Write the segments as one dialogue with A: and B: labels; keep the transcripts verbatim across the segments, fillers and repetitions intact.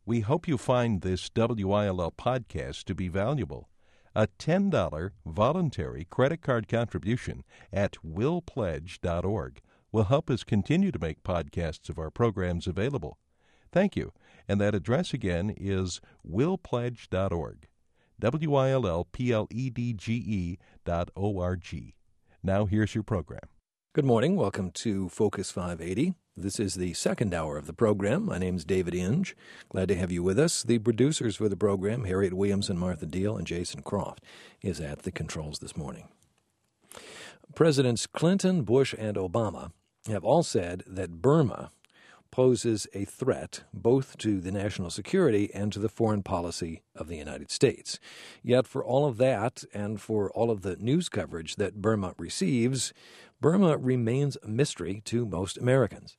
A: We hope you find this W I L L podcast to be valuable. A ten dollars voluntary credit card contribution at will pledge dot org will help us continue to make podcasts of our programs available. Thank you. And that address again is will pledge dot org. W I L L P L E D G E dot O R G. Now here's your program.
B: Good morning. Welcome to Focus five eighty. This is the second hour of the program. My name is David Inge. Glad to have you with us. The producers for the program, Harriet Williams and Martha Deal, and Jason Croft, is at the controls this morning. Presidents Clinton, Bush, and Obama have all said that Burma poses a threat both to the national security and to the foreign policy of the United States. Yet for all of that and for all of the news coverage that Burma receives, Burma remains a mystery to most Americans.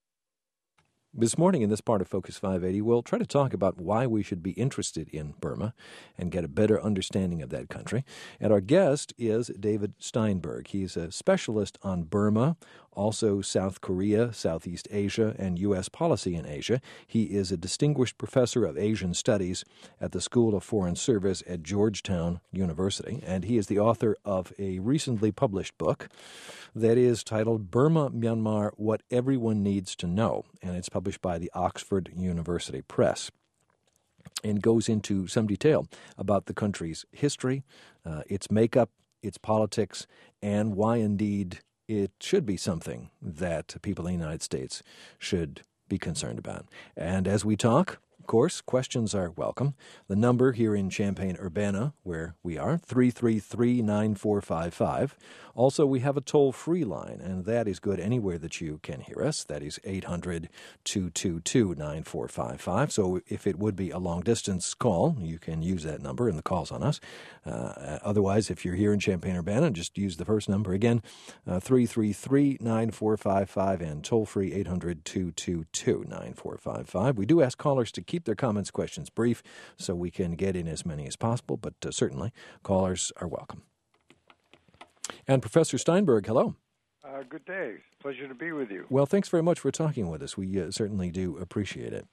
B: This morning in this part of Focus five eighty, we'll try to talk about why we should be interested in Burma and get a better understanding of that country. And our guest is David Steinberg. He's a specialist on Burma, also South Korea, Southeast Asia, and U S policy in Asia. He is a distinguished professor of Asian studies at the School of Foreign Service at Georgetown University, and he is the author of a recently published book that is titled Burma, Myanmar, What Everyone Needs to Know, and it's published by the Oxford University Press, and goes into some detail about the country's history, uh, its makeup, its politics, and why indeed it should be something that people in the United States should be concerned about. And as we talk, of course, questions are welcome. The number here in Champaign-Urbana, where we are, three three three, nine four five five. Also, we have a toll-free line, and that is good anywhere that you can hear us. That is eight hundred, two two two, nine four five five. So if it would be a long-distance call, you can use that number, and the call's on us. Uh, otherwise, if you're here in Champaign-Urbana, just use the first number again, uh, three three three, nine four five five, and toll-free eight hundred, two two two, nine four five five. We do ask callers to keep their comments, questions brief so we can get in as many as possible, but uh, certainly callers are welcome. And Professor Steinberg, hello.
C: Uh, good day. Pleasure to be with you.
B: Well, thanks very much for talking with us. We uh, certainly do appreciate it.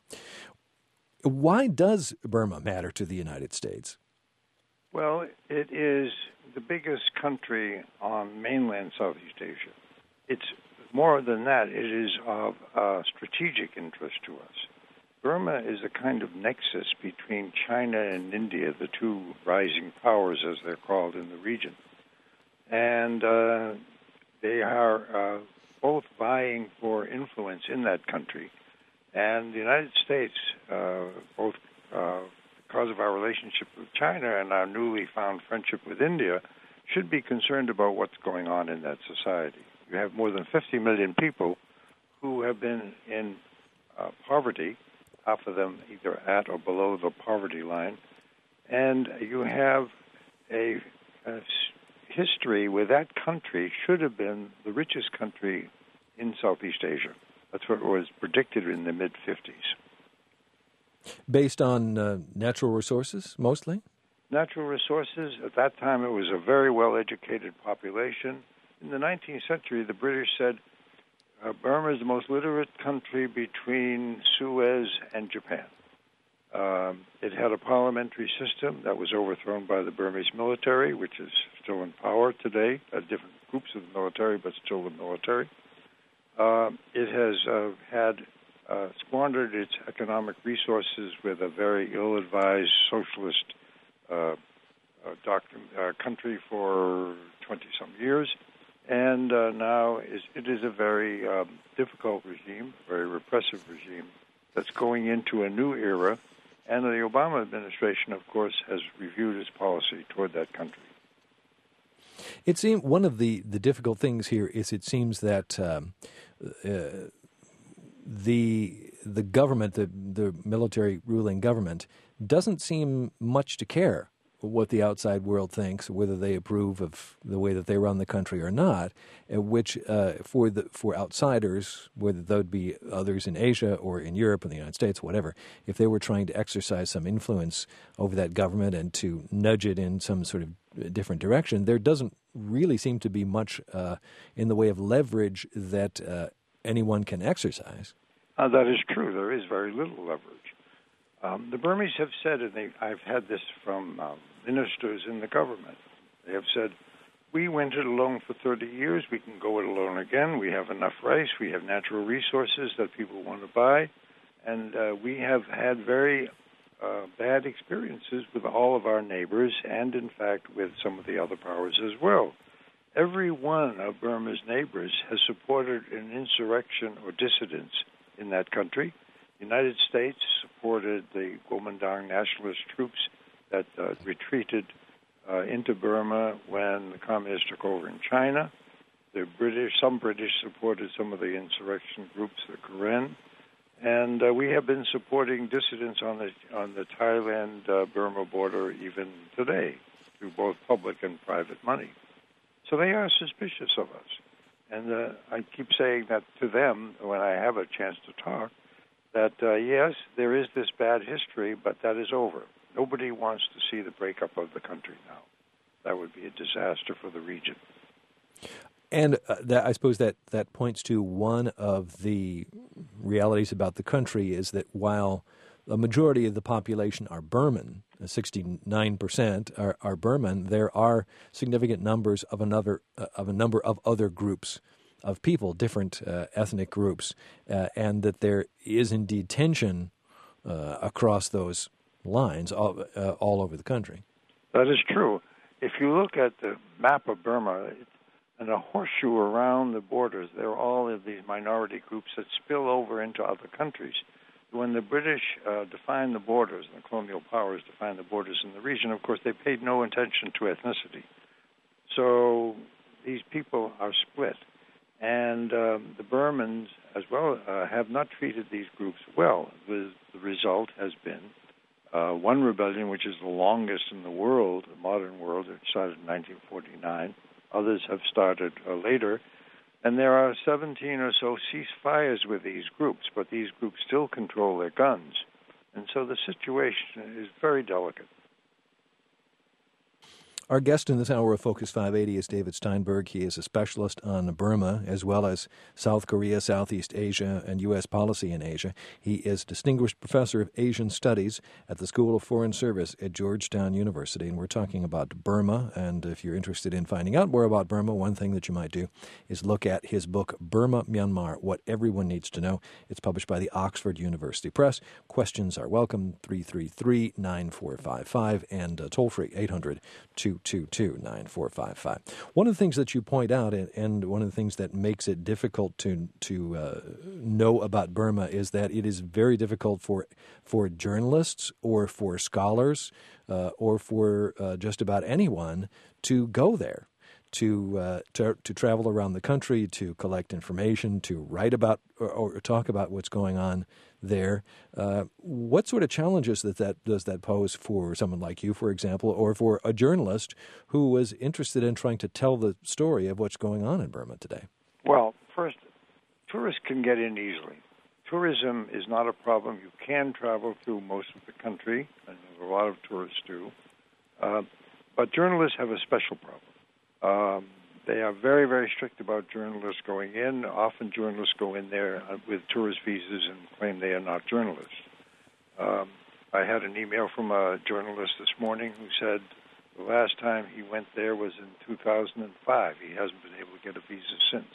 B: Why does Burma matter to the United States?
C: Well, it is the biggest country on mainland Southeast Asia. It's more than that. It is of uh, strategic interest to us. Burma is a kind of nexus between China and India, the two rising powers, as they're called in the region. And uh, they are uh, both vying for influence in that country. And the United States, uh, both uh, because of our relationship with China and our newly found friendship with India, should be concerned about what's going on in that society. You have more than fifty million people who have been in uh, poverty, half of them either at or below the poverty line, and you have a, a history where that country should have been the richest country in Southeast Asia. That's what was predicted in the mid-fifties.
B: Based on uh, natural resources, mostly?
C: Natural resources. At that time, it was a very well-educated population. In the nineteenth century, the British said, Uh, Burma is the most literate country between Suez and Japan. Um, it had a parliamentary system that was overthrown by the Burmese military, which is still in power today, uh, different groups of the military, but still the military. Uh, it has uh, had uh, squandered its economic resources with a very ill-advised socialist uh, uh, doctrine, uh, country for twenty-some years. And uh, now is, it is a very um, difficult regime, a very repressive regime that's going into a new era. And the Obama administration, of course, has reviewed its policy toward that country.
B: It seems one of the, the difficult things here is it seems that um, uh, the the government, the the military ruling government, doesn't seem much to care what the outside world thinks, whether they approve of the way that they run the country or not, which uh, for the for outsiders, whether that would be others in Asia or in Europe or the United States, whatever, if they were trying to exercise some influence over that government and to nudge it in some sort of different direction, there doesn't really seem to be much uh, in the way of leverage that uh, anyone can exercise.
C: Uh, that is true. There is very little leverage. Um, the Burmese have said, and they, I've had this from um, ministers in the government, they have said, we went it alone for thirty years, we can go it alone again, we have enough rice, we have natural resources that people want to buy, and uh, we have had very uh, bad experiences with all of our neighbors and, in fact, with some of the other powers as well. Every one of Burma's neighbors has supported an insurrection or dissidence in that country. The United States supported the Kuomintang nationalist troops that uh, retreated uh, into Burma when the communists took over in China. The British, some British supported some of the insurrection groups, the Karen, and uh, we have been supporting dissidents on the on the Thailand-Burma uh, border even today through both public and private money. So they are suspicious of us. And uh, I keep saying that to them when I have a chance to talk, that, uh, yes, there is this bad history, but that is over. Nobody wants to see the breakup of the country now. That would be a disaster for the region.
B: And uh, that, I suppose that, that points to one of the realities about the country is that while a majority of the population are Burman, sixty-nine percent are, are Burman, there are significant numbers of another uh, of a number of other groups of people, different uh, ethnic groups, uh, and that there is indeed tension uh, across those lines all, uh, all over the country.
C: That is true. If you look at the map of Burma and a horseshoe around the borders, there are all of these minority groups that spill over into other countries. When the British uh, defined the borders, and the colonial powers defined the borders in the region, of course, they paid no attention to ethnicity. So these people are split. And um, the Burmans, as well, uh, have not treated these groups well. The, the result has been uh, one rebellion, which is the longest in the world, the modern world. It started in nineteen forty-nine. Others have started uh, later. And there are seventeen or so ceasefires with these groups, but these groups still control their guns. And so the situation is very delicate.
B: Our guest in this hour of Focus five eighty is David Steinberg. He is a specialist on Burma as well as South Korea, Southeast Asia, and U S policy in Asia. He is Distinguished Professor of Asian Studies at the School of Foreign Service at Georgetown University. And we're talking about Burma. And if you're interested in finding out more about Burma, one thing that you might do is look at his book, Burma, Myanmar, What Everyone Needs to Know. It's published by the Oxford University Press. Questions are welcome, three three three, nine four five five, and uh, toll-free, eight hundred, two two two, nine four five five. One of the things that you point out, and, and one of the things that makes it difficult to to uh, know about Burma is that it is very difficult for for journalists or for scholars uh, or for uh, just about anyone to go there. To, uh, to to travel around the country, to collect information, to write about or, or talk about what's going on there. Uh, what sort of challenges that, that does that pose for someone like you, for example, or for a journalist who was interested in trying to tell the story of what's going on in Burma today?
C: Well, first, tourists can get in easily. Tourism is not a problem. You can travel through most of the country, and a lot of tourists do. Uh, but journalists have a special problem. Um, they are very, very strict about journalists going in. Often journalists go in there with tourist visas and claim they are not journalists. Um, I had an email from a journalist this morning who said the last time he went there was in two thousand five. He hasn't been able to get a visa since.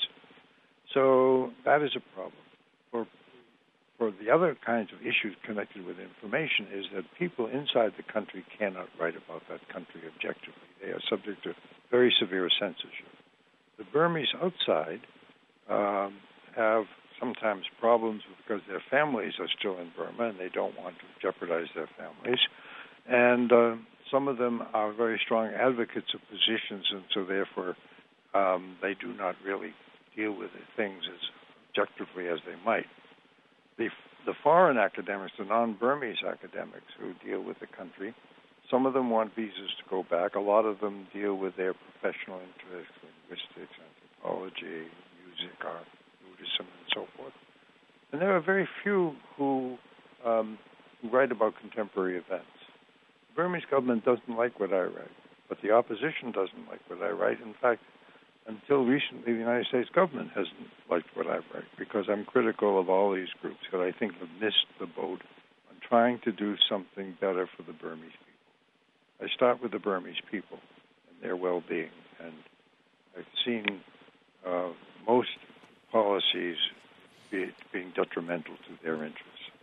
C: So that is a problem. For, for the other kinds of issues connected with information is that people inside the country cannot write about that country objectively. They are subject to very severe censorship. The Burmese outside um, have sometimes problems because their families are still in Burma and they don't want to jeopardize their families. And uh, some of them are very strong advocates of positions, and so therefore um, they do not really deal with the things as objectively as they might. The, the foreign academics, the non-Burmese academics who deal with the country, some of them want visas to go back. A lot of them deal with their professional interests, linguistics, anthropology, music, art, Buddhism, and so forth. And there are very few who, um, who write about contemporary events. The Burmese government doesn't like what I write, but the opposition doesn't like what I write. In fact, until recently, the United States government hasn't liked what I write because I'm critical of all these groups that I think have missed the boat on trying to do something better for the Burmese people. I start with the Burmese people and their well-being, and I've seen uh, most policies be, being detrimental to their interests.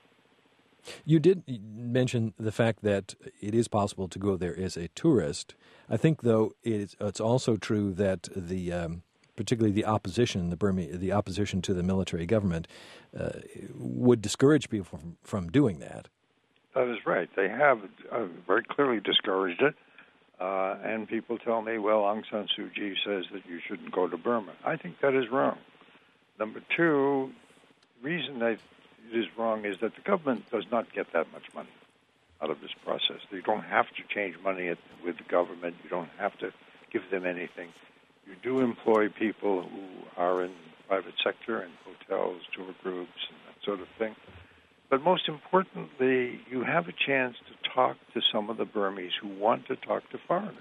B: You did mention the fact that it is possible to go there as a tourist. I think, though, it's, it's also true that the, um, particularly the opposition, the Burma, the opposition to the military government, uh, would discourage people from, from doing that.
C: That is right. They have uh, very clearly discouraged it, uh, and people tell me, well, Aung San Suu Kyi says that you shouldn't go to Burma. I think that is wrong. Number two, the reason that it is wrong is that the government does not get that much money out of this process. You don't have to change money at, with the government. You don't have to give them anything. You do employ people who are in the private sector, in hotels, tour groups, and that sort of thing. But most importantly, you have a chance to talk to some of the Burmese who want to talk to foreigners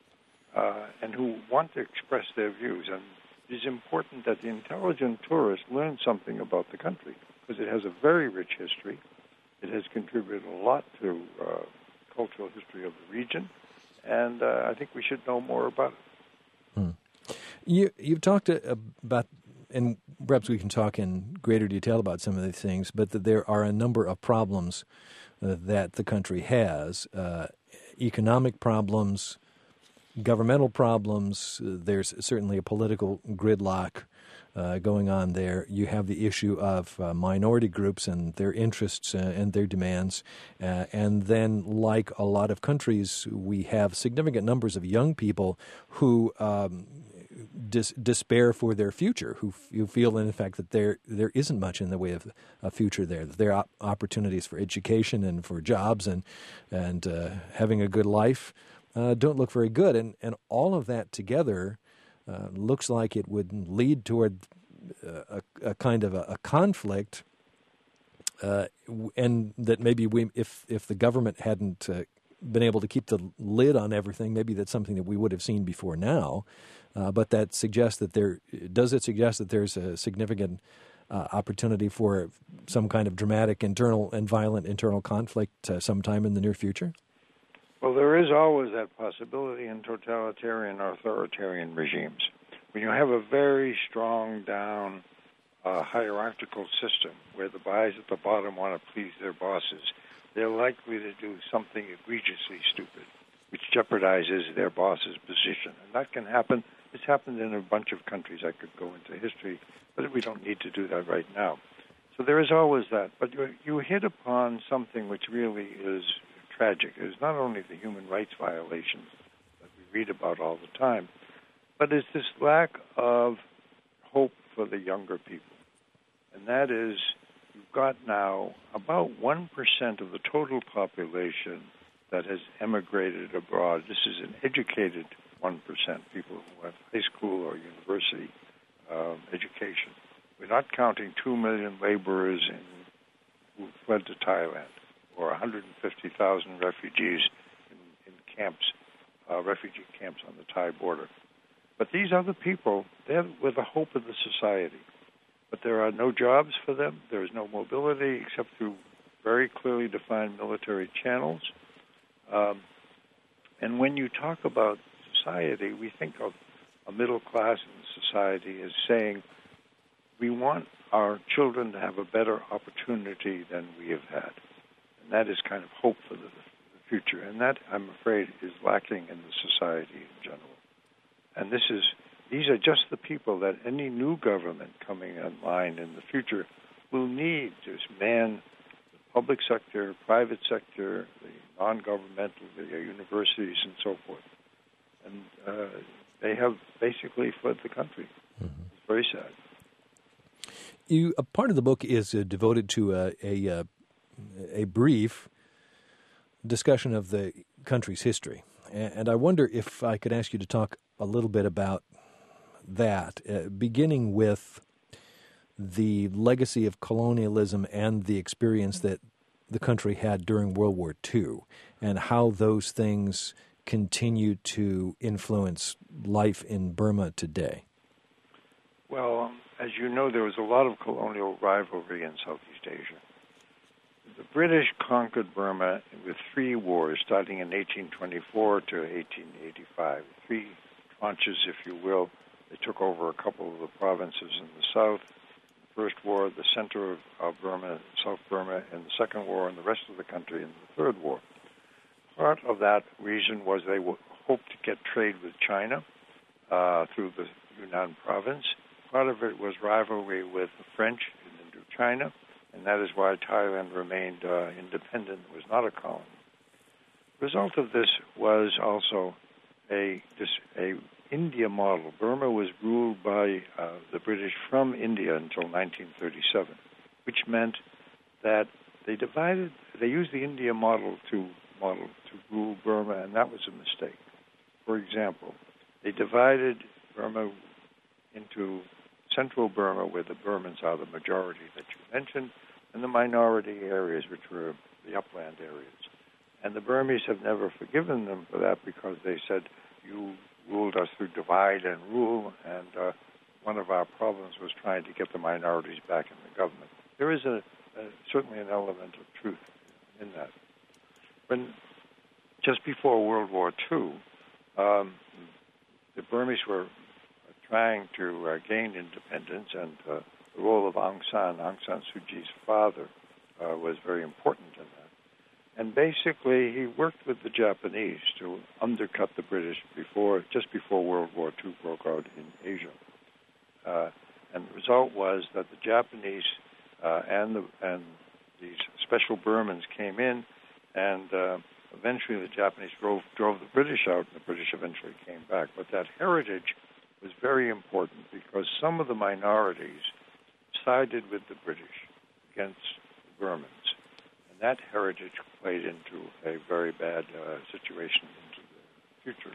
C: uh, and who want to express their views. And it is important that the intelligent tourist learn something about the country, because it has a very rich history. It has contributed a lot to uh, cultural history of the region, and uh, I think we should know more about it.
B: Hmm. You, you've talked about, and perhaps we can talk in greater detail about some of these things, but that there are a number of problems uh, that the country has, uh, economic problems, governmental problems. Uh, there's certainly a political gridlock uh, going on there. You have the issue of uh, minority groups and their interests uh, and their demands. Uh, and then, like a lot of countries, we have significant numbers of young people who um, dis- despair for their future, who, f- who feel, in fact, that there there isn't much in the way of a future there, that there are opportunities for education and for jobs and, and uh, having a good life Uh, don't look very good. And, and all of that together uh, looks like it would lead toward uh, a, a kind of a, a conflict, uh, and that maybe we, if, if the government hadn't uh, been able to keep the lid on everything, maybe that's something that we would have seen before now. Uh, but that suggests that there, does it suggest that there's a significant uh, opportunity for some kind of dramatic internal and violent internal conflict uh, sometime in the near future?
C: Well, there is always that possibility in totalitarian or authoritarian regimes. When you have a very strong down uh, hierarchical system where the guys at the bottom want to please their bosses, they're likely to do something egregiously stupid, which jeopardizes their boss's position. And that can happen. It's happened in a bunch of countries. I could go into history, but we don't need to do that right now. So there is always that. But you, you hit upon something which really is tragic. It's not only the human rights violations that we read about all the time, but it's this lack of hope for the younger people. And that is, you've got now about one percent of the total population that has emigrated abroad. This is an educated one percent, people who have high school or university um, education. We're not counting two million laborers in, who fled to Thailand, or one hundred fifty thousand refugees in, in camps, uh, refugee camps on the Thai border. But these other people, they're with the hope of the society. But there are no jobs for them. There is no mobility except through very clearly defined military channels. Um, and when you talk about society, we think of a middle class in society as saying, we want our children to have a better opportunity than we have had. That is kind of hope for the, the future, and that, I'm afraid, is lacking in the society in general. And this is these are just the people that any new government coming online in the future will need to man the public sector, private sector, the non-governmental, the universities, and so forth. And uh, they have basically fled the country. Mm-hmm. It's very sad.
B: You, a part of the book is uh, devoted to a, a uh, a brief discussion of the country's history. And I wonder if I could ask you to talk a little bit about that, uh, beginning with the legacy of colonialism and the experience that the country had during World War Two, and how those things continue to influence life in Burma today.
C: Well, um, as you know, there was a lot of colonial rivalry in Southeast Asia. the British conquered Burma with three wars, starting in eighteen twenty-four to eighteen eighty-five. Three tranches, if you will. They took over a couple of the provinces in the south. The first war, the center of, of Burma, South Burma, and the second war, and the rest of the country in the third war. Part of that reason was they w- hoped to get trade with China uh, through the Yunnan province. Part of it was rivalry with the French in Indochina, and that is why Thailand remained uh, independent, was not a colony. The result of this was also a, this, a India model. Burma was ruled by uh, the British from India until nineteen thirty-seven, which meant that they divided, they used the India model to model to rule Burma, and that was a mistake. For example, they divided Burma into central Burma, where the Burmans are the majority that you mentioned, and the minority areas, which were the upland areas. And the Burmese have never forgiven them for that because they said, you ruled us through divide and rule, and uh, one of our problems was trying to get the minorities back in the government. There is a, a, certainly an element of truth in that. When just before World War Two, um, the Burmese were trying to uh, gain independence, and uh, the role of Aung San, Aung San Suu Kyi's father, uh, was very important in that. And basically, he worked with the Japanese to undercut the British before, just before World War Two broke out in Asia. Uh, and the result was that the Japanese uh, and the and these special Burmans came in, and uh, eventually the Japanese drove drove the British out, and the British eventually came back. But that heritage was very important because some of the minorities sided with the British against the Burmans. And that heritage played into a very bad uh, situation into the future.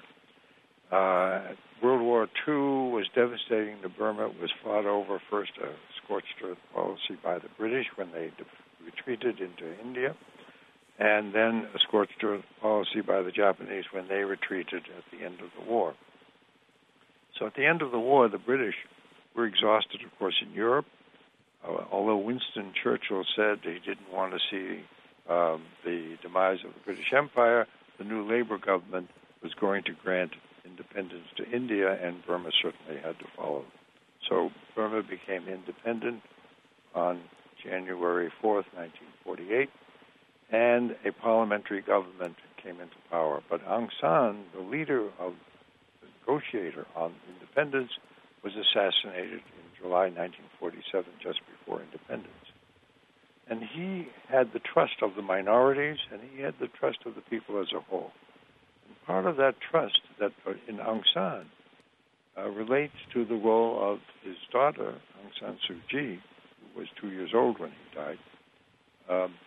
C: Uh, World War Two was devastating to Burma. It was fought over first a scorched earth policy by the British when they de- retreated into India, and then a scorched earth policy by the Japanese when they retreated at the end of the war. So at the end of the war, the British were exhausted, of course, in Europe. Uh, although Winston Churchill said he didn't want to see um, the demise of the British Empire, the new Labour government was going to grant independence to India, and Burma certainly had to follow. So Burma became independent on January fourth, nineteen forty-eight, and a parliamentary government came into power. But Aung San, the leader of negotiator on independence, was assassinated in July nineteen forty-seven, just before independence. And he had the trust of the minorities, and he had the trust of the people as a whole. And part of that trust that in Aung San uh, relates to the role of his daughter, Aung San Suu Kyi, who was two years old when he died. Um,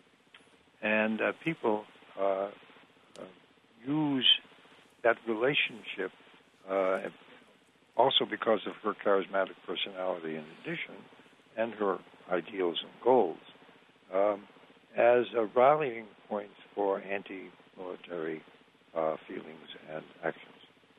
C: and uh, people uh, uh, use that relationship Uh, also because of her charismatic personality in addition, and her ideals and goals, um, as a rallying point for anti-military uh, feelings and actions.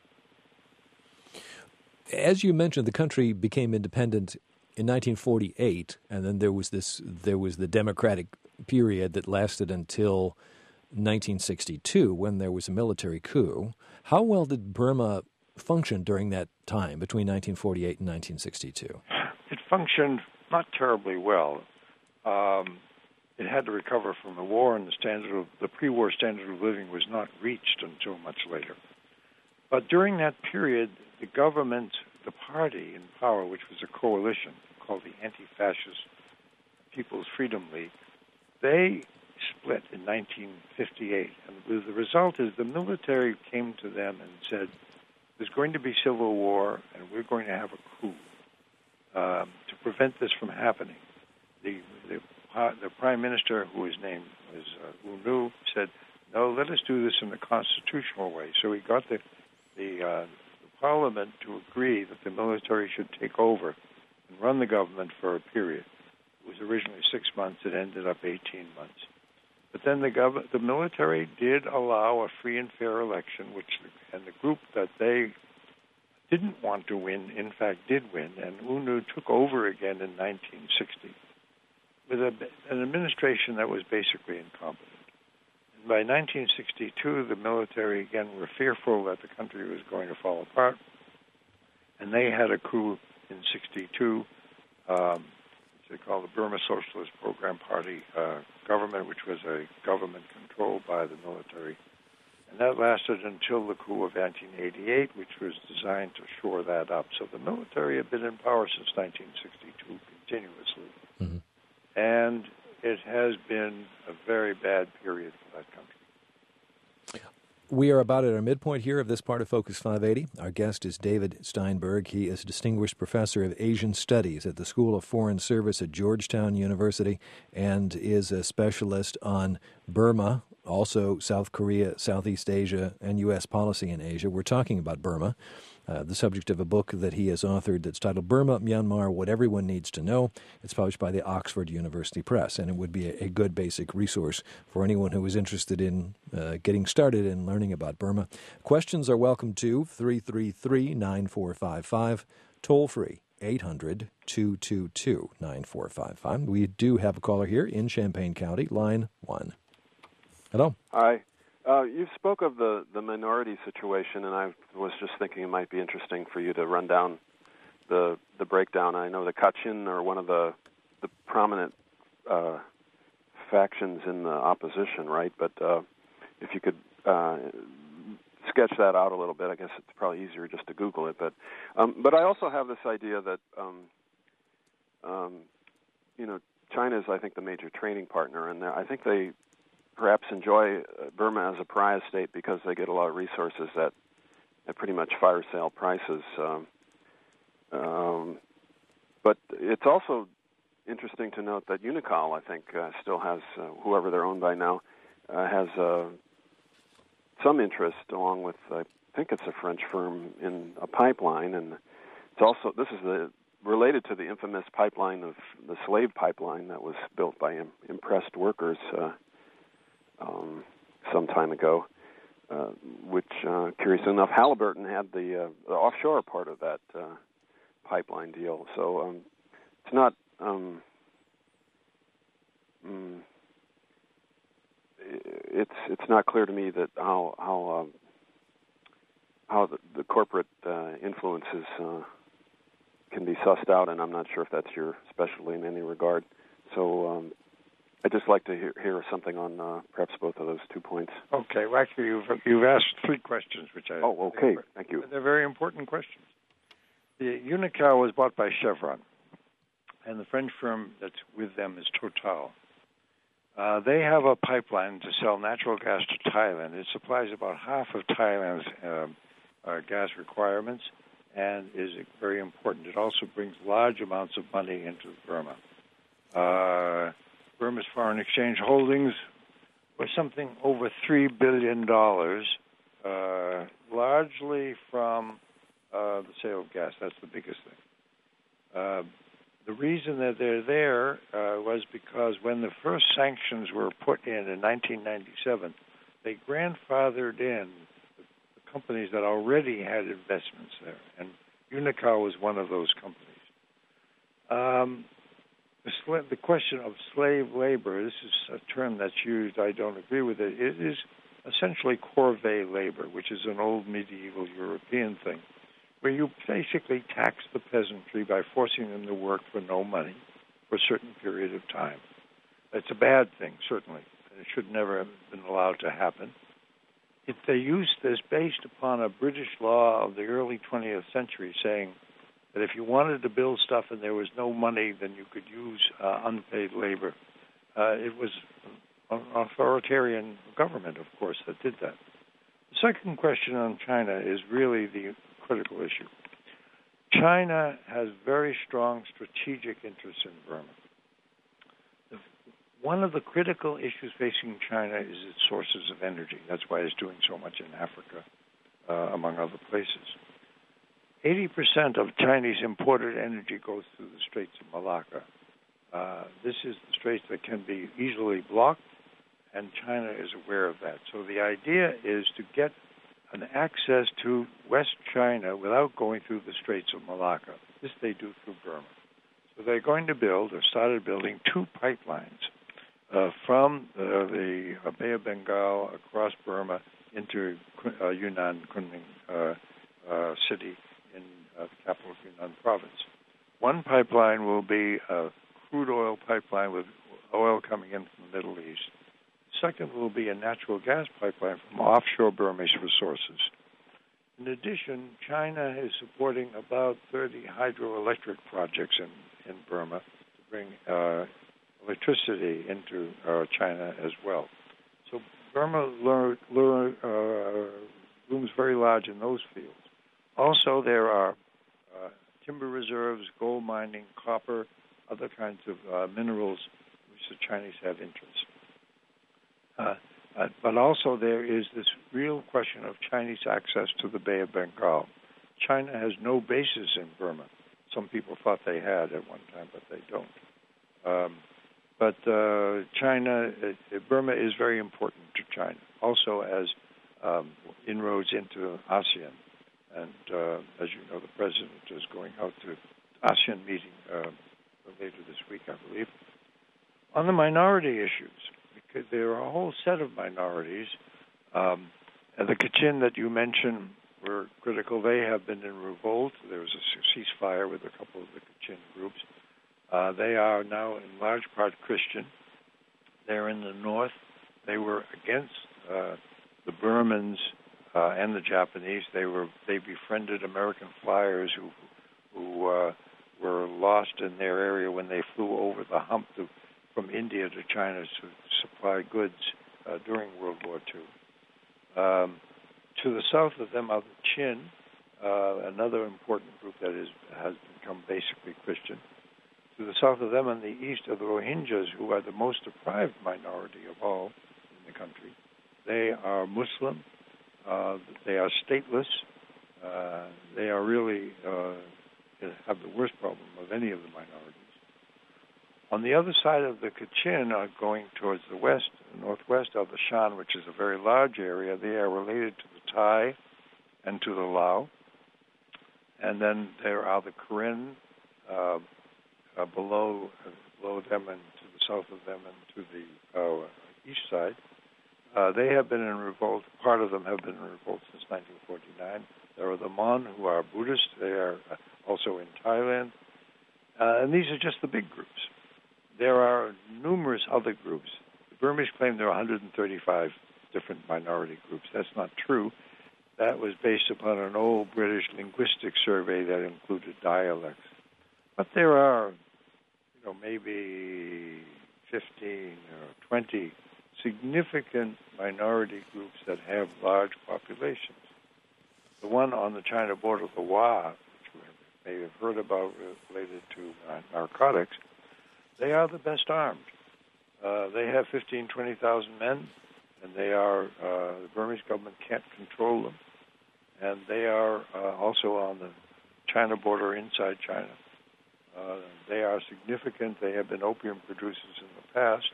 B: As you mentioned, the country became independent in nineteen forty-eight, and then there was this there was the democratic period that lasted until nineteen sixty-two, when there was a military coup. How well did Burma function during that time, between nineteen forty-eight and nineteen sixty-two?
C: It functioned not terribly well. Um, it had to recover from the war, and the standard of the pre-war standard of living was not reached until much later. But during that period, the government, the party in power, which was a coalition called the Anti-Fascist People's Freedom League, they split in nineteen fifty-eight. And the result is the military came to them and said, there's going to be civil war, and we're going to have a coup um, to prevent this from happening. The, the, uh, the prime minister, who his name was uh, U Nu, said, no, let us do this in the constitutional way. So he got the, the, uh, the parliament to agree that the military should take over and run the government for a period. It was originally six months. It ended up eighteen months. But then the gov- the military did allow a free and fair election, which and the group that they didn't want to win, in fact, did win, and U Nu took over again in nineteen sixty. with a, an administration that was basically incompetent. And by nineteen sixty-two, the military, again, were fearful that the country was going to fall apart, and they had a coup in sixty-two, um, which they called the Burma Socialist Program Party uh, government, which was a government controlled by the military. And that lasted until the coup of nineteen eighty-eight, which was designed to shore that up. So the military had been in power since nineteen sixty-two continuously. Mm-hmm. And it has been a very bad period for that country.
B: We are about at our midpoint here of this part of Focus five eighty. Our guest is David Steinberg. He is Distinguished Professor of Asian Studies at the School of Foreign Service at Georgetown University and is a specialist on Burma, also South Korea, Southeast Asia, and U S policy in Asia. We're talking about Burma, uh, the subject of a book that he has authored that's titled Burma, Myanmar, What Everyone Needs to Know. It's published by the Oxford University Press, and it would be a, a good basic resource for anyone who is interested in uh, getting started and learning about Burma. Questions are welcome to three three three, nine four five five, toll free, eight hundred, two two two, nine four five five. We do have a caller here in Champaign County, line one. Hello.
D: Hi. Uh, you spoke of the, the minority situation, and I was just thinking it might be interesting for you to run down the the breakdown. I know the Kachin are one of the the prominent uh, factions in the opposition, right? But uh, if you could uh, sketch that out a little bit, I guess it's probably easier just to Google it. But um, but I also have this idea that um, um, you know, China is, I think, the major trading partner, and I think they perhaps enjoy Burma as a pariah state because they get a lot of resources at, at pretty much fire sale prices. Um, um, but it's also interesting to note that Unocal, I think, uh, still has, uh, whoever they're owned by now, uh, has uh, some interest, along with, I think it's a French firm, in a pipeline. And it's also, this is the related to the infamous pipeline of the slave pipeline that was built by im- impressed workers uh, Um, some time ago, uh, which, uh, curious enough, Halliburton had the, uh, the offshore part of that uh, pipeline deal. So um, it's not um, mm, it's it's not clear to me that how how uh, how the, the corporate uh, influences uh, can be sussed out, and I'm not sure if that's your specialty in any regard. So. Um, I'd just like to hear, hear something on uh, perhaps both of those two points.
C: Okay. Well, actually, you've, you've asked three questions, which I...
D: Oh, okay. Thank you.
C: They're very important questions. The Unocal was bought by Chevron, and the French firm that's with them is Total. Uh, they have a pipeline to sell natural gas to Thailand. It supplies about half of Thailand's uh, uh, gas requirements and is very important. It also brings large amounts of money into Burma. Uh... Burma's foreign exchange holdings were something over three billion dollars, uh, largely from uh, the sale of gas. That's the biggest thing. Uh, the reason that they're there uh, was because when the first sanctions were put in in nineteen ninety-seven, they grandfathered in the companies that already had investments there, and Unocal was one of those companies. Um, The, sl- the question of slave labor, this is a term that's used, I don't agree with it. It is essentially corvée labor, which is an old medieval European thing, where you basically tax the peasantry by forcing them to work for no money for a certain period of time. That's a bad thing, certainly. It should never have been allowed to happen. If they used this based upon a British law of the early twentieth century saying that if you wanted to build stuff and there was no money, then you could use uh, unpaid labor. Uh, it was an authoritarian government, of course, that did that. The second question on China is really the critical issue. China has very strong strategic interests in Burma. The, one of the critical issues facing China is its sources of energy. That's why it's doing so much in Africa, uh, among other places. eighty percent of Chinese imported energy goes through the Straits of Malacca. Uh, this is the straits that can be easily blocked, and China is aware of that. So the idea is to get an access to West China without going through the Straits of Malacca. This they do through Burma. So they're going to build, or started building, two pipelines uh, from uh, the uh, Bay of Bengal across Burma into uh, Yunnan, Kunming uh, uh, city in uh, the capital of Yunnan province. One pipeline will be a crude oil pipeline with oil coming in from the Middle East. Second will be a natural gas pipeline from offshore Burmese resources. In addition, China is supporting about thirty hydroelectric projects in, in Burma to bring uh, electricity into uh, China as well. So Burma lure, lure, uh, looms very large in those fields. Also, there are uh, timber reserves, gold mining, copper, other kinds of uh, minerals which the Chinese have interest. Uh, uh, but also there is this real question of Chinese access to the Bay of Bengal. China has no bases in Burma. Some people thought they had at one time, but they don't. Um, but uh, China, uh, Burma is very important to China, also as um, inroads into ASEAN. And uh, as you know, the president is going out to ASEAN meeting uh, later this week, I believe. On the minority issues, because there are a whole set of minorities, um, and the Kachin that you mentioned were critical. They have been in revolt. There was a ceasefire with a couple of the Kachin groups. Uh, they are now in large part Christian. They're in the north. They were against uh, the Burmans uh, and the Japanese. They were they befriended American flyers who who uh, were lost in their area when they flew over the hump to, from India to China to supply goods uh, during World War Two. Um, to the south of them are the Chin, uh, another important group that is has become basically Christian. To the south of them and the east are the Rohingyas, who are the most deprived minority of all in the country. They are Muslim. Uh, they are stateless. Uh, they are really uh, have the worst problem of any of the minorities. On the other side of the Kachin, uh, going towards the west, northwest are the Shan, which is a very large area. They are related to the Thai and to the Lao. And then there are the Karen uh, uh, below, uh, below them and to the south of them and to the uh, east side. Uh, they have been in revolt. Part of them have been in revolt since nineteen forty-nine. There are the Mon, who are Buddhist. They are also in Thailand. Uh, and these are just the big groups. There are numerous other groups. The Burmese claim there are one hundred thirty-five different minority groups. That's not true. That was based upon an old British linguistic survey that included dialects. But there are, you know, maybe fifteen or twenty significant minority groups that have large populations. The one on the China border, the Wa, which you may have heard about related to uh, narcotics, they are the best armed. Uh, they have fifteen, twenty thousand men, and they are, uh, the Burmese government can't control them. And they are uh, also on the China border inside China. Uh, they are significant. They have been opium producers in the past.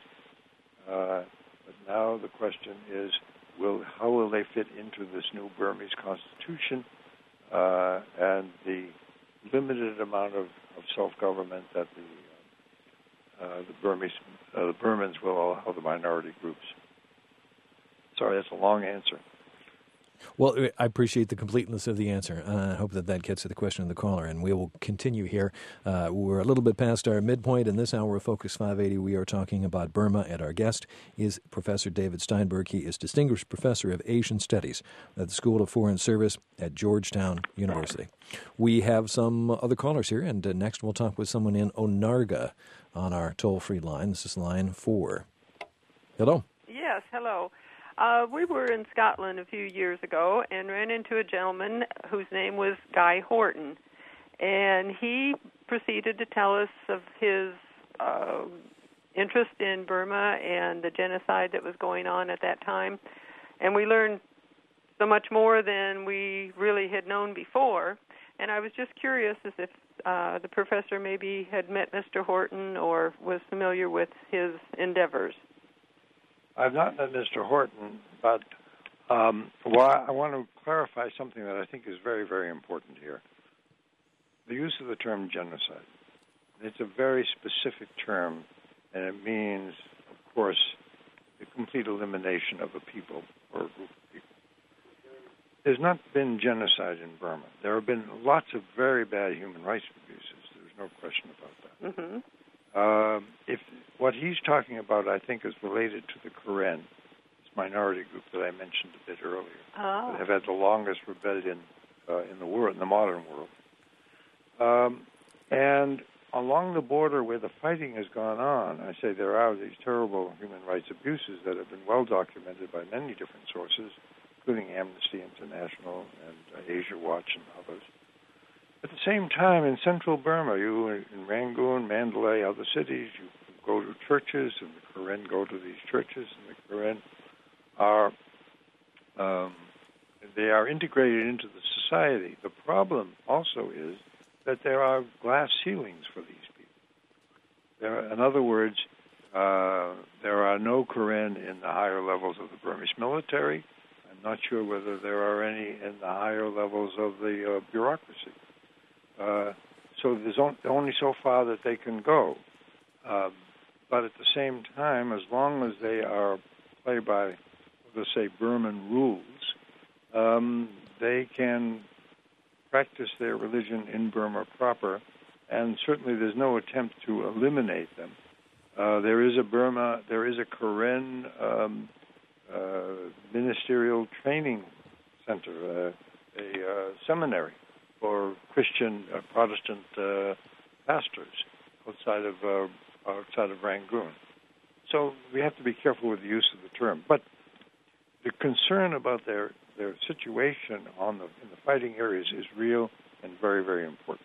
C: Uh, but now the question is, will how will they fit into this new Burmese constitution uh, and the limited amount of, of self-government that the Uh, the Burmese, uh, the Burmans will allow the minority groups. Sorry, that's a long answer.
B: Well, I appreciate the completeness of the answer. Uh, I hope that that gets to the question of the caller, and we will continue here. Uh, we're a little bit past our midpoint in this hour of Focus five eighty. We are talking about Burma, and our guest is Professor David Steinberg. He is Distinguished Professor of Asian Studies at the School of Foreign Service at Georgetown University. We have some other callers here, and uh, next we'll talk with someone in Onarga on our toll-free line. This is line four. Hello.
E: Yes, hello. Uh, we were in Scotland a few years ago and ran into a gentleman whose name was Guy Horton. And he proceeded to tell us of his uh, interest in Burma and the genocide that was going on at that time. And we learned so much more than we really had known before. And I was just curious as if uh, the professor maybe had met Mister Horton or was familiar with his endeavors.
C: I've not met Mister Horton, but um, well, I want to clarify something that I think is very, very important here. The use of the term genocide. It's a very specific term, and it means, of course, the complete elimination of a people or a group of people. There's not been genocide in Burma. There have been lots of very bad human rights abuses. There's no question about that.
E: Mm-hmm.
C: Uh, if what he's talking about, I think, is related to the Karen, this minority group that I mentioned a bit earlier,
E: oh.
C: that have had the longest rebellion uh, in the world, in the modern world. Um, and along the border where the fighting has gone on, I say there are these terrible human rights abuses that have been well documented by many different sources, including Amnesty International and uh, Asia Watch and others. At the same time, in central Burma, you in Rangoon, Mandalay, other cities, you go to churches, and the Karen go to these churches, and the Karen are um, they are integrated into the society. The problem also is that there are glass ceilings for these people. There are, in other words, uh, there are no Karen in the higher levels of the Burmese military. I'm not sure whether there are any in the higher levels of the uh, bureaucracy. Uh, so there's only so far that they can go. Um, but at the same time, as long as they are played by, let's say, Burman rules, um, they can practice their religion in Burma proper, and certainly there's no attempt to eliminate them. Uh, there is a Burma, there is a Karen um, uh, ministerial training center, uh, a uh, seminary for Christian uh, Protestant uh, pastors outside of uh, outside of Rangoon. So we have to be careful with the use of the term. But the concern about their their situation on the in the fighting areas is real and very, very important.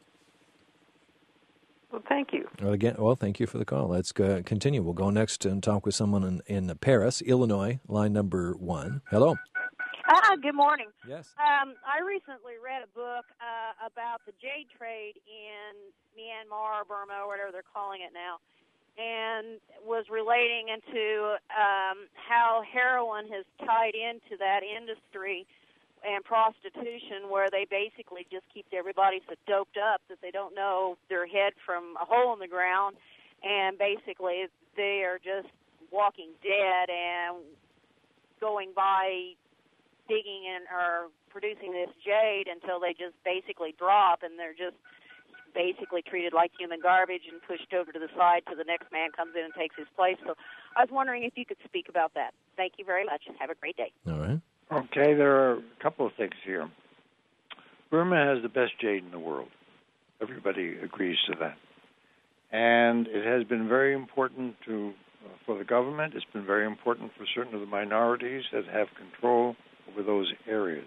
E: Well, thank you.
B: Well, again, well, thank you for the call. Let's go, continue. We'll go next and talk with someone in, in Paris, Illinois, line number one. Hello.
F: Ah, good morning.
B: Yes.
F: Um, I recently read a book uh, about the jade trade in Myanmar, Burma, or whatever they're calling it now, and was relating into um, how heroin has tied into that industry and prostitution, where they basically just keep everybody so doped up that they don't know their head from a hole in the ground, and basically they are just walking dead and going by digging in or producing this jade until they just basically drop, and they're just basically treated like human garbage and pushed over to the side till the next man comes in and takes his place. So I was wondering if you could speak about that. Thank you very much. Have a great day.
B: All right.
C: Okay, there are a couple of things here. Burma has the best jade in the world. Everybody agrees to that. And it has been very important to uh, for the government. It's been very important for certain of the minorities that have control over those areas.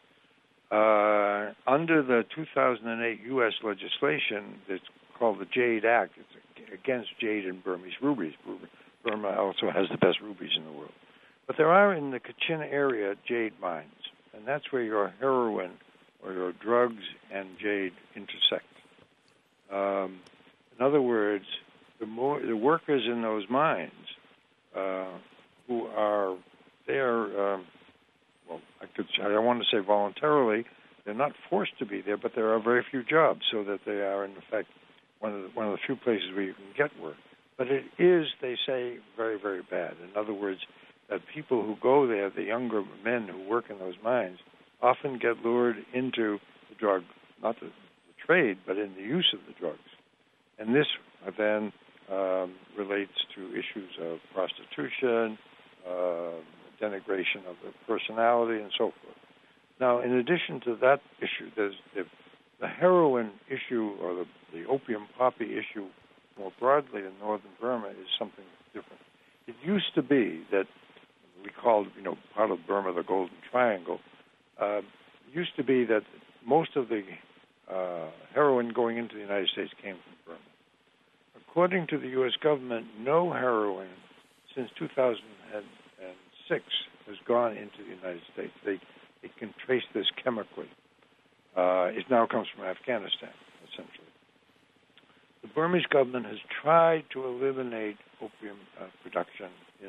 C: Uh, under the two thousand eight U S legislation that's called the Jade Act, it's against jade and Burmese rubies. Burma also has the best rubies in the world. But there are in the Kachin area jade mines, and that's where your heroin or your drugs and jade intersect. Um, in other words, the more the workers in those mines uh, who are there, um, well, I could I don't want to say voluntarily, they're not forced to be there, but there are very few jobs, so that they are in effect one of the, one of the few places where you can get work. But it is, they say, very, very bad. In other words, that people who go there, the younger men who work in those mines, often get lured into the drug, not the, the trade, but in the use of the drugs. And this then um, relates to issues of prostitution, uh, denigration of the personality, and so forth. Now, in addition to that issue, there's the, the heroin issue or the, the opium poppy issue more broadly in northern Burma is something different. It used to be that we called, you know, part of Burma the Golden Triangle. Uh, it used to be that most of the uh, heroin going into the United States came from Burma. According to the U S government, no heroin since two thousand six has gone into the United States. They, they can trace this chemically. Uh, it now comes from Afghanistan, essentially. The Burmese government has tried to eliminate opium uh, production in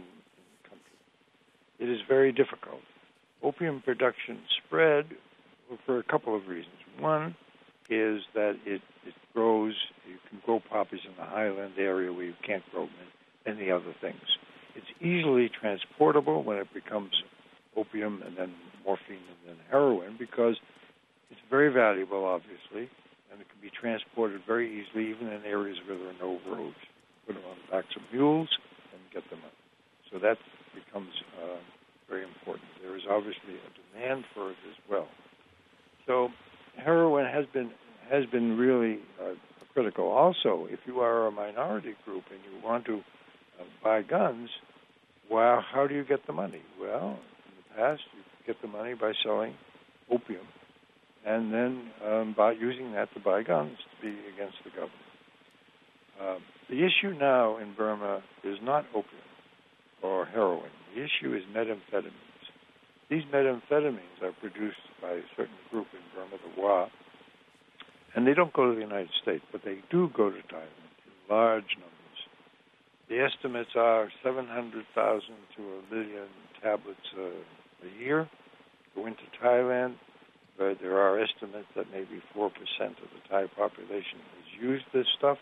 C: It is very difficult. Opium production spread for a couple of reasons. One, is that it, it grows, you can grow poppies in the highland area where you can't grow any other things. It's easily transportable when it becomes opium and then morphine and then heroin because it's very valuable, obviously, and it can be transported very easily even in areas where there are no roads. Put them on the backs of mules and get them up. So that becomes uh, very important. There is obviously a demand for it as well. So heroin has been has been really uh, critical. Also, if you are a minority group and you want to uh, buy guns, well, how do you get the money? Well, in the past, you could get the money by selling opium and then um, by using that to buy guns to be against the government. Uh, the issue now in Burma is not opium or heroin. The issue is methamphetamines. These methamphetamines are produced by a certain group in Burma, the Wa, and they don't go to the United States, but they do go to Thailand in large numbers. The estimates are seven hundred thousand to a million tablets uh, a year go into Thailand, but there are estimates that maybe four percent of the Thai population has used this stuff.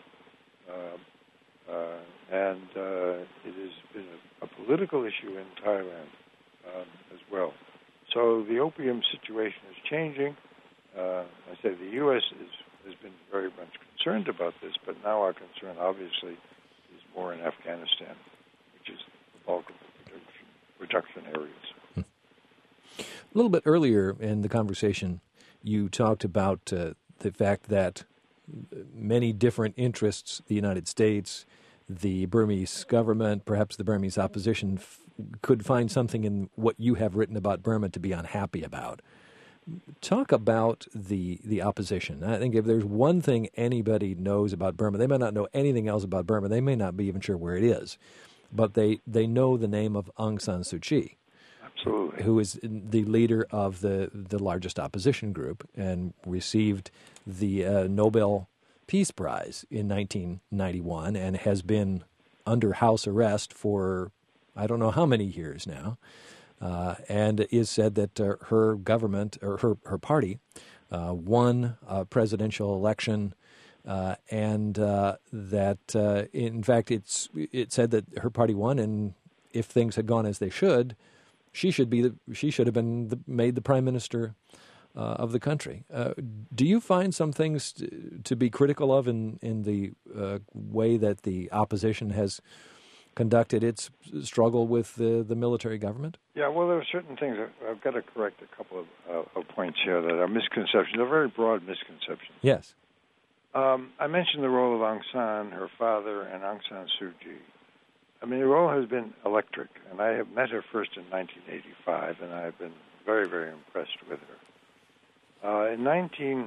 C: Uh, uh, and uh, it has been a, a political issue in Thailand um, as well. So the opium situation is changing. Uh, I say the U S is, has been very much concerned about this, but now our concern, obviously, is more in Afghanistan, which is the bulk of the production, production areas.
B: A little bit earlier in the conversation, you talked about uh, the fact that many different interests, the United States, the Burmese government, perhaps the Burmese opposition, f- could find something in what you have written about Burma to be unhappy about. Talk about the the opposition. I think if there's one thing anybody knows about Burma, they may not know anything else about Burma. They may not be even sure where it is, but they, they know the name of Aung San Suu Kyi.
C: Absolutely.
B: Who is the leader of the, the largest opposition group and received the uh, Nobel Peace Prize in nineteen ninety-one and has been under house arrest for I don't know how many years now, uh, and is said that uh, her government or her, her party uh, won a presidential election uh, and uh, that, uh, in fact, it's it said that her party won, and if things had gone as they should, She should be. The, she should have been the, made the prime minister uh, of the country. Uh, do you find some things to, to be critical of in in the uh, way that the opposition has conducted its struggle with the, the military government?
C: Yeah, well, there are certain things. I've got to correct a couple of, uh, of points here that are misconceptions. They're very broad misconceptions.
B: Yes.
C: Um, I mentioned the role of Aung San, her father, and Aung San Suu Kyi. I mean, the role has been electric, and I have met her first in nineteen eighty-five, and I have been very, very impressed with her. Uh, in nineteen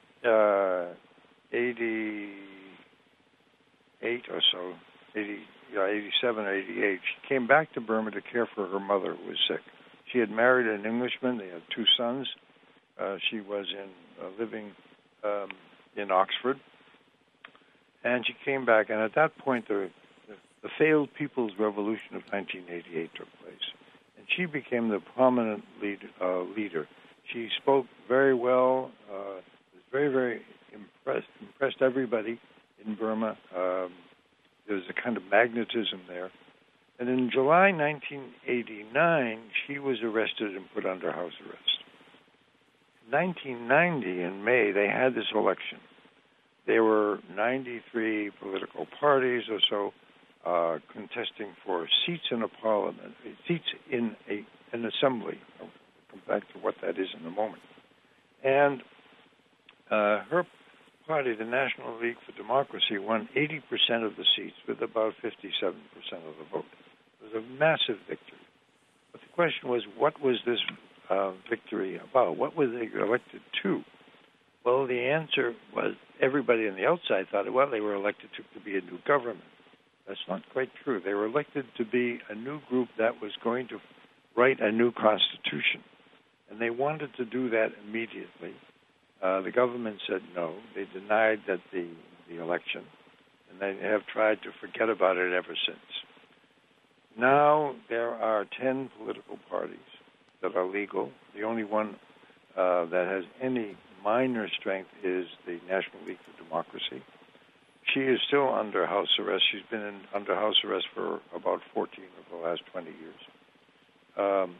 C: eighty-eight or so, eighty, yeah, eighty-seven or eighty-eight, she came back to Burma to care for her mother who was sick. She had married an Englishman. They had two sons. Uh, she was in uh, living um, in Oxford, and she came back, and at that point, the The failed People's Revolution of nineteen eighty-eight took place, and she became the prominent lead, uh, leader. She spoke very well, uh, was very, very impressed, impressed everybody in Burma. Um, there was a kind of magnetism there. And in July nineteen eighty-nine, she was arrested and put under house arrest. In nineteen ninety, in May, they had this election. There were ninety-three political parties or so, Uh, contesting for seats in a parliament, seats in a an assembly. I'll come back to what that is in a moment. And uh, her party, the National League for Democracy, won eighty percent of the seats with about fifty-seven percent of the vote. It was a massive victory. But the question was, what was this uh, victory about? What were they elected to? Well, the answer was everybody on the outside thought, well, they were elected to, to be a new government. That's not quite true. They were elected to be a new group that was going to write a new constitution. And they wanted to do that immediately. Uh, the government said no. They denied that the, the election, and they have tried to forget about it ever since. Now there are ten political parties that are legal. The only one uh, that has any minor strength is the National League for Democracy. She is still under house arrest. She's been in, under house arrest for about fourteen of the last twenty years. Um,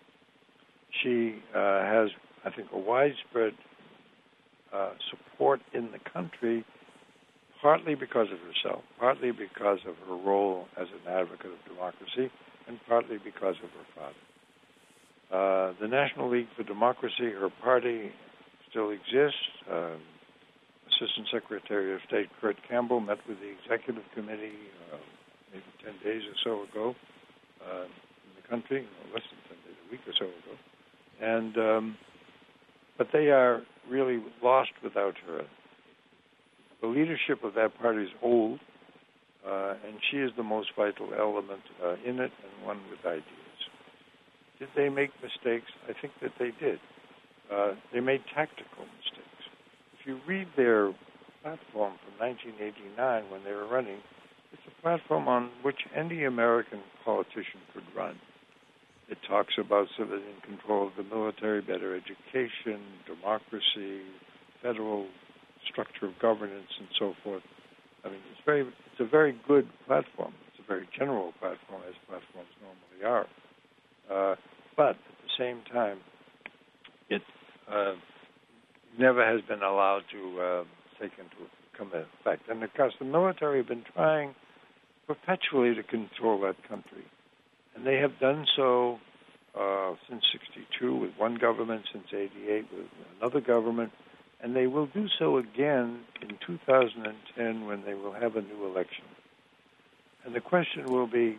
C: she uh, has, I think, a widespread uh, support in the country, partly because of herself, partly because of her role as an advocate of democracy, and partly because of her father. Uh, the National League for Democracy, her party still exists. Uh, Assistant Secretary of State Kurt Campbell met with the executive committee uh, maybe ten days or so ago uh, in the country, or less than ten days, a week or so ago. And um, but they are really lost without her. The leadership of that party is old, uh, and she is the most vital element uh, in it, and one with ideas. Did they make mistakes? I think that they did. Uh, they made tactical mistakes. If you read their platform from nineteen eighty-nine when they were running, it's a platform on which any American politician could run. It talks about civilian control of the military, better education, democracy, federal structure of governance, and so forth. I mean, it's very, it's a very good platform. It's a very general platform, as platforms normally are. Uh, but at the same time, it uh, never has been allowed to uh, take into come effect. And of course, the military have been trying perpetually to control that country. And they have done so uh, since sixty-two with one government, since eighty-eight with another government, and they will do so again in two thousand ten when they will have a new election. And the question will be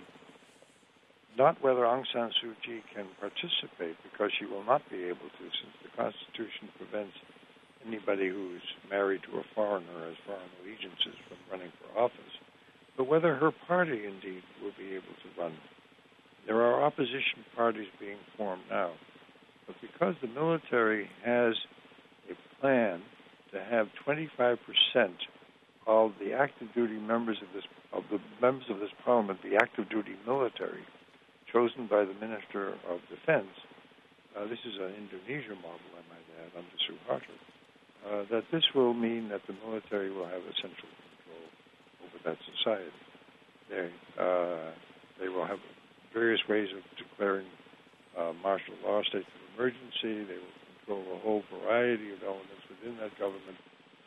C: not whether Aung San Suu Kyi can participate, because she will not be able to, since the Constitution prevents anybody who's married to a foreigner or has foreign allegiances from running for office, but whether her party indeed will be able to run. There are opposition parties being formed now, but because the military has a plan to have twenty-five percent of the active duty members of this of the members of this parliament be active duty military, chosen by the Minister of Defense. Uh, this is an Indonesia model, I might add, under Suharto. Uh, that this will mean that the military will have essential control over that society. They uh, they will have various ways of declaring uh, martial law, states of emergency. They will control a whole variety of elements within that government.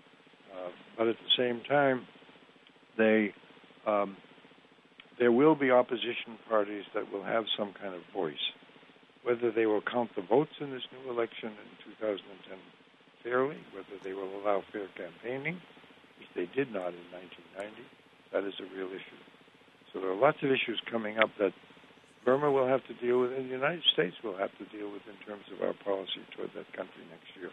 C: Uh, but at the same time, they um, there will be opposition parties that will have some kind of voice. Whether they will count the votes in this new election in two thousand ten fairly, whether they will allow fair campaigning, which they did not in nineteen ninety, that is a real issue. So there are lots of issues coming up that Burma will have to deal with, and the United States will have to deal with in terms of our policy toward that country next year.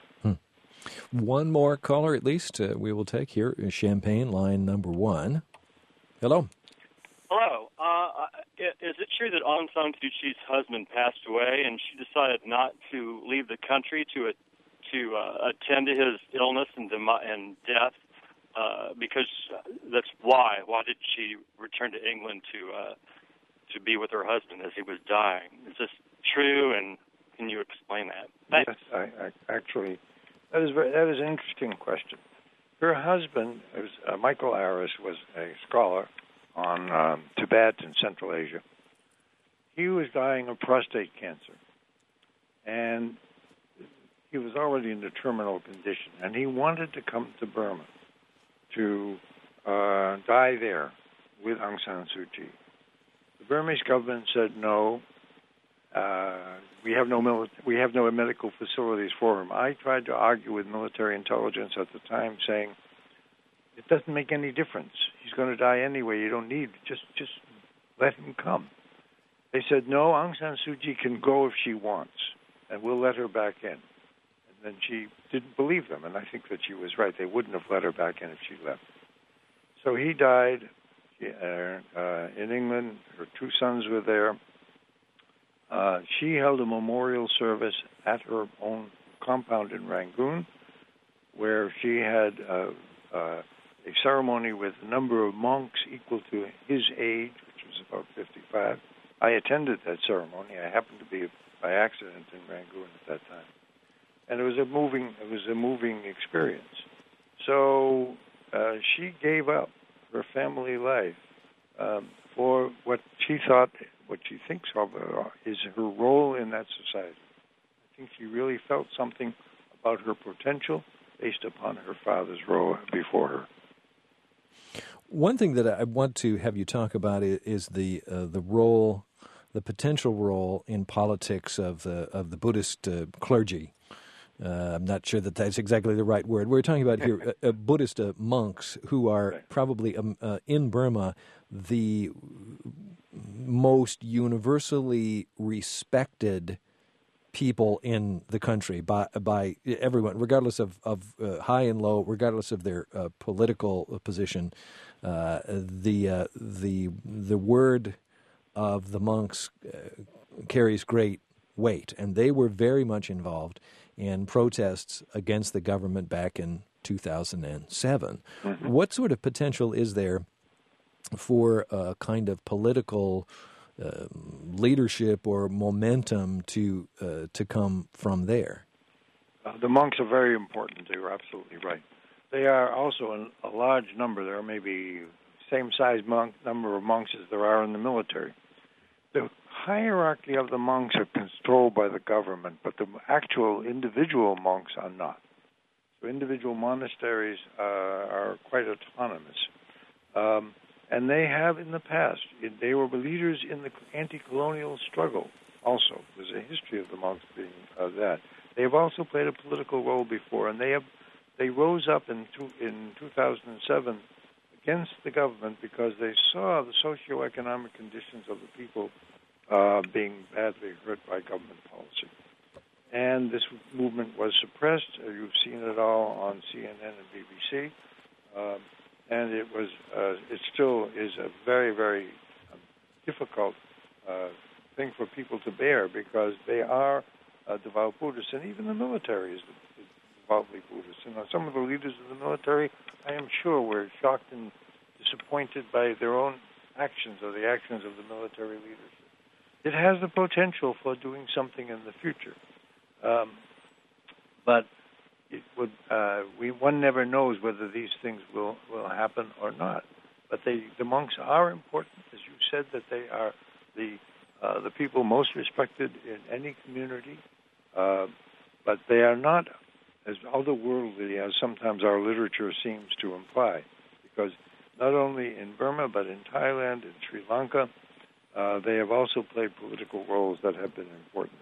B: Hmm. One more caller, at least, uh, we will take here. Champaign, line number one. Hello.
G: Hello. Uh, is it true that Aung San Suu Kyi's husband passed away, and she decided not to leave the country to to uh, attend to his illness and, dem- and death? Uh, because that's why. Why did she return to England to uh, to be with her husband as he was dying? Is this true, and can you explain that? Thanks.
C: Yes, I, I, actually, that is very, that is an interesting question. Her husband, was, uh, Michael Aris, was a scholar on um, Tibet and Central Asia. He was dying of prostate cancer, and he was already in a terminal condition, and he wanted to come to Burma to uh, die there with Aung San Suu Kyi. The Burmese government said no. Uh, we have no mili- we have no medical facilities for him. I tried to argue with military intelligence at the time, saying it doesn't make any difference. He's going to die anyway. You don't need just just let him come. They said no. Aung San Suu Kyi can go if she wants, and we'll let her back in. And then she didn't believe them, and I think that she was right. They wouldn't have let her back in if she left. So he died uh, uh, in England. Her two sons were there. Uh, she held a memorial service at her own compound in Rangoon, where she had uh, uh, a ceremony with a number of monks equal to his age, which was about fifty-five. I attended that ceremony. I happened to be by accident in Rangoon at that time. and it was a moving it was a moving experience. So uh, she gave up her family life um, for what she thought, what she thinks of her, is her role in that society. I think she really felt something about her potential based upon her father's role before her.
B: One thing that I want to have you talk about is the uh, the role, the potential role in politics of the of the Buddhist uh, clergy. Uh, I'm not sure that that's exactly the right word. We're talking about here uh, uh, Buddhist uh, monks who are
C: right.
B: probably um, uh, in Burma the most universally respected people in the country by by everyone, regardless of, of uh, high and low, regardless of their uh, political position. Uh, the uh, the the word of the monks uh, carries great weight, and they were very much involved in protests against the government back in two thousand seven. Mm-hmm. What sort of potential is there for a kind of political uh, leadership or momentum to uh, to come from there?
C: Uh, the monks are very important. You're absolutely right. They are also in a large number. There are maybe same size monk number of monks as there are in the military. The hierarchy of the monks are controlled by the government, but the actual individual monks are not. So individual monasteries uh, are quite autonomous. Um, and they have in the past, they were leaders in the anti-colonial struggle also. There's a history of the monks being uh, that. They have also played a political role before, and they have they rose up in, two, in two thousand seven against the government because they saw the socioeconomic conditions of the people uh, being badly hurt by government policy. And this movement was suppressed. Uh, you've seen it all on C N N and B B C. Uh, and it was, uh, it still is a very, very uh, difficult uh, thing for people to bear because they are uh, devout Buddhists, and even the military is devoutly Buddhist. And uh, some of the leaders of the military, I am sure, were shocked and disappointed by their own actions or the actions of the military leadership. It has the potential for doing something in the future. Um, but it would, uh, we, one never knows whether these things will, will happen or not. But they, the monks are important, as you said, that they are the uh, the people most respected in any community. Uh, but they are not as otherworldly as sometimes our literature seems to imply, because not only in Burma but in Thailand and Sri Lanka, uh, they have also played political roles that have been important.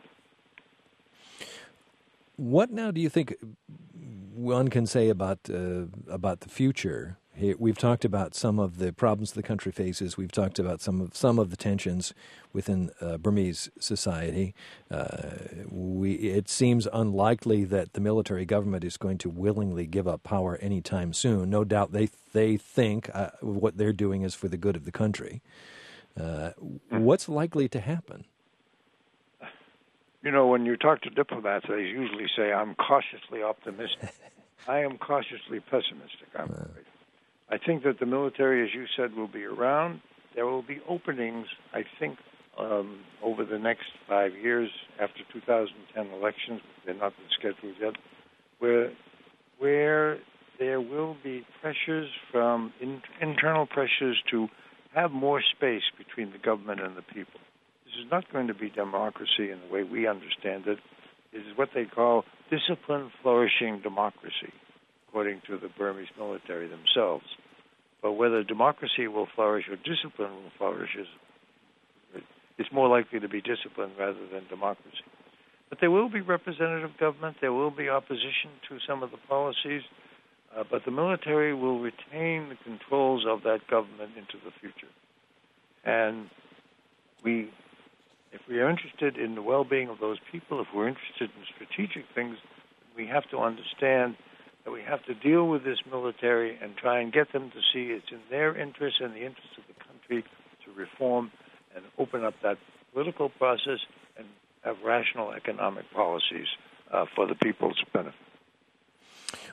B: What now do you think one can say about uh, about the future? We've talked about some of the problems the country faces. We've talked about some of some of the tensions within uh, Burmese society. Uh, we it seems unlikely that the military government is going to willingly give up power anytime soon. No doubt they they think uh, what they're doing is for the good of the country. Uh, what's likely to happen?
C: You know, when you talk to diplomats, they usually say, I'm cautiously optimistic. I am cautiously pessimistic, I'm afraid. I think that the military, as you said, will be around. There will be openings, I think, um, over the next five years after two thousand ten elections, they're not been scheduled yet, where where there will be pressures from in, internal pressures to have more space between the government and the people. This is not going to be democracy in the way we understand it. It is what they call disciplined, flourishing democracy, according to the Burmese military themselves. But whether democracy will flourish or discipline will flourish is it's more likely to be discipline rather than democracy. But there will be representative government. There will be opposition to some of the policies. Uh, but the military will retain the controls of that government into the future. And we, if we are interested in the well-being of those people, if we're interested in strategic things, we have to understand that we have to deal with this military and try and get them to see it's in their interest and the interest of the country to reform and open up that political process and have rational economic policies uh, for the people's benefit.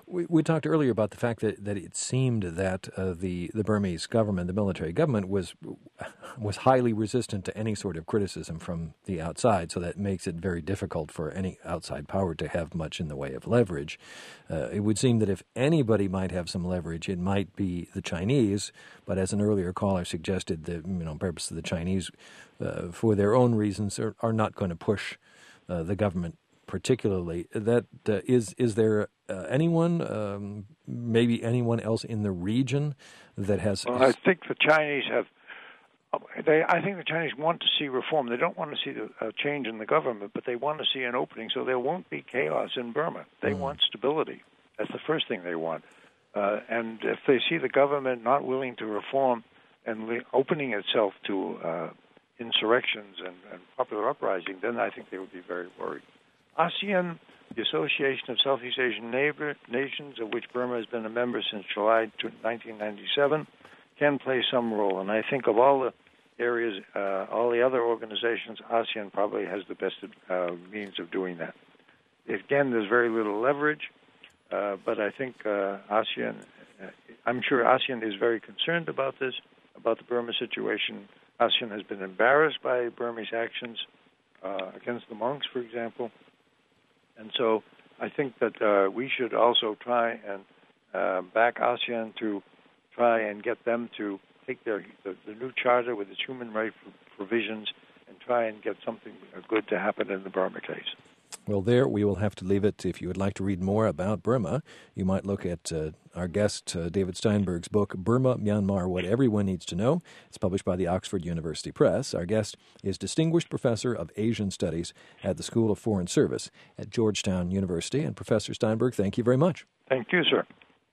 B: We, we talked earlier about the fact that, that it seemed that uh, the, the Burmese government, the military government, was was highly resistant to any sort of criticism from the outside, so that makes it very difficult for any outside power to have much in the way of leverage. Uh, it would seem that if anybody might have some leverage, it might be the Chinese, but as an earlier caller suggested, the you know, purpose of the Chinese, uh, for their own reasons, are, are not going to push uh, the government particularly. That uh, is is there uh, anyone, um, maybe anyone else in the region that has?
C: Well, I think the Chinese have. They, I think the Chinese want to see reform. They don't want to see the uh, change in the government, but they want to see an opening so there won't be chaos in Burma. They mm. want stability. That's the first thing they want. Uh, and if they see the government not willing to reform and le- opening itself to uh, insurrections and, and popular uprising, then I think they would be very worried. ASEAN, the Association of Southeast Asian Neighbor Nations, of which Burma has been a member since July nineteen ninety-seven, can play some role. And I think of all the areas, uh, all the other organizations, ASEAN probably has the best uh, means of doing that. Again, there's very little leverage, uh, but I think uh, ASEAN, uh, I'm sure ASEAN is very concerned about this, about the Burma situation. ASEAN has been embarrassed by Burmese actions uh, against the monks, for example. And so I think that uh, we should also try and uh, back ASEAN to try and get them to take their the, the new charter with its human rights provisions and try and get something good to happen in the Burma case.
B: Well, there we will have to leave it. If you would like to read more about Burma, you might look at uh, our guest, uh, David Steinberg's book, Burma, Myanmar, What Everyone Needs to Know. It's published by the Oxford University Press. Our guest is Distinguished Professor of Asian Studies at the School of Foreign Service at Georgetown University. And Professor Steinberg, thank you very much.
C: Thank you, sir.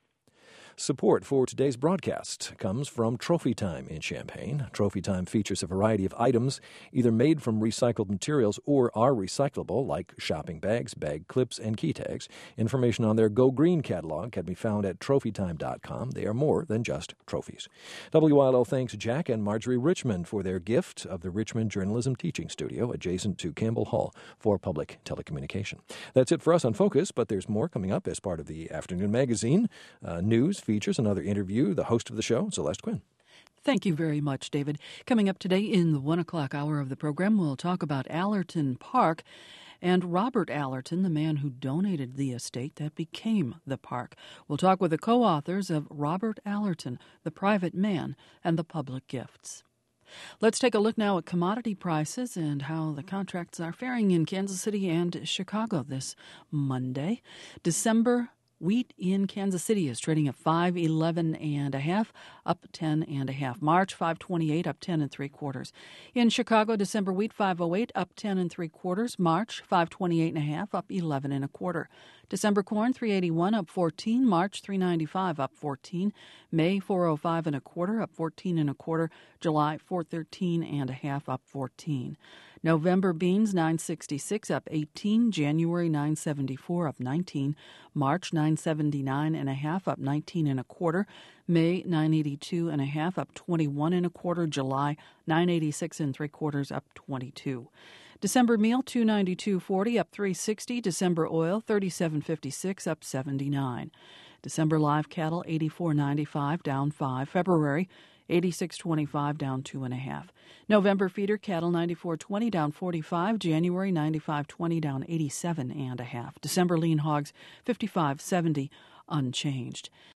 B: Support for today's broadcast comes from Trophy Time in Champaign. Trophy Time features a variety of items either made from recycled materials or are recyclable, like shopping bags, bag clips, and key tags. Information on their Go Green catalog can be found at trophy time dot com. They are more than just trophies. W I L O thanks Jack and Marjorie Richmond for their gift of the Richmond Journalism Teaching Studio adjacent to Campbell Hall for public telecommunication. That's it for us on Focus, but there's more coming up as part of the afternoon magazine. Uh, news, features, another interview. The host of the show, Celeste Quinn.
H: Thank you very much, David. Coming up today in the one o'clock hour of the program, we'll talk about Allerton Park and Robert Allerton, the man who donated the estate that became the park. We'll talk with the co-authors of Robert Allerton, The Private Man and the Public Gifts. Let's take a look now at commodity prices and how the contracts are faring in Kansas City and Chicago this Monday. December wheat in Kansas City is trading at five eleven and a half, up ten and a half. March five twenty-eight, up ten and three quarters. In Chicago, December wheat five oh eight, up ten and three quarters. March five twenty-eight and a half, up eleven and a quarter. December corn three eighty-one, up fourteen. March three ninety-five, up fourteen. May four oh five and a quarter, up fourteen and a quarter. July four thirteen and a half, up fourteen. November beans nine sixty-six, up eighteen. January nine seventy-four, up nineteen. March nine seventy-nine and a half, up nineteen and a quarter. May nine eighty-two and a half, up twenty-one and a quarter. July nine eighty-six and three quarters, up twenty-two. December meal two ninety-two forty, up three sixty. December oil thirty-seven fifty-six, up seventy-nine. December live cattle eighty-four ninety-five, down five. February eighty-six twenty-five, down two and a half. November feeder cattle ninety-four twenty, down forty-five. January ninety-five twenty, down eighty-seven and a half. December lean hogs fifty-five seventy, unchanged.